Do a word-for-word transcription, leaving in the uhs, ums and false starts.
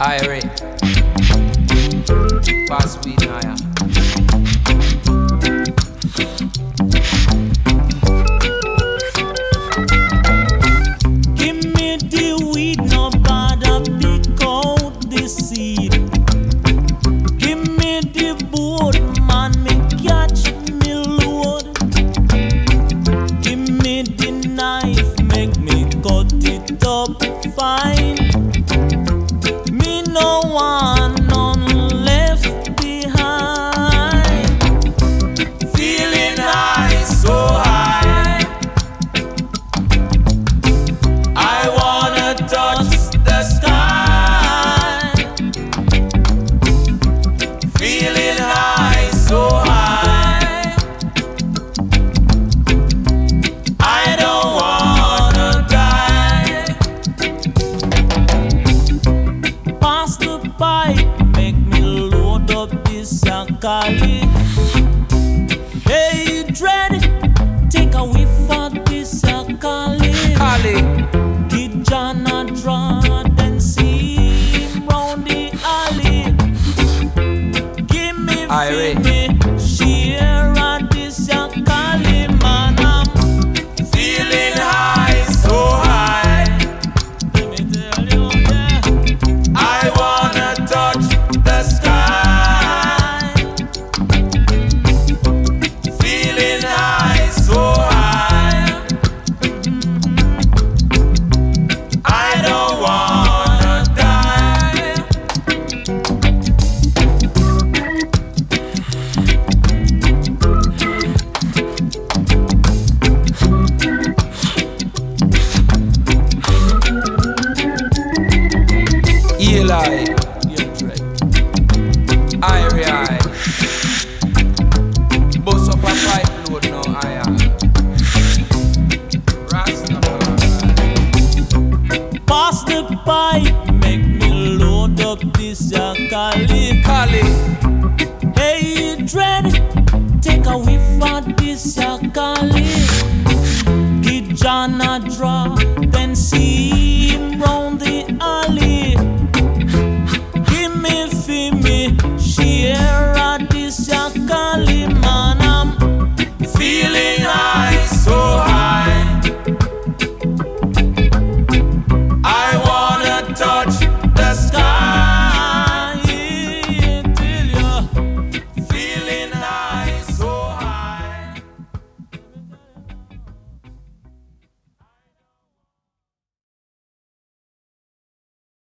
Irie, pass weed now. Give me the weed, no bother pick out the seed. Give me the boat, man, me catch me load. Give me the knife, make me cut it up fine. Me no want none left behind. Feeling high, so high. I wanna touch the sky. Feeling high, so high. I don't wanna die. Pass the pipe, make me load up this Akali. Hey, dread, take a whiff of this Akali. Kali, Get John a draw, then see him round the alley. Give me, Irie. feel me, share of this Akali, man. I'm feeling high, so high. Let me tell you, yeah. I wanna touch the sky. Feeling high, so high. I don't wanna die. Eli, Irie, I. Bust up a pipe load now, I am. Rastafari. Pass the pipe, make me load up this Akali. Kali, Hey, dread, take a whiff of this Akali. Get John a draw,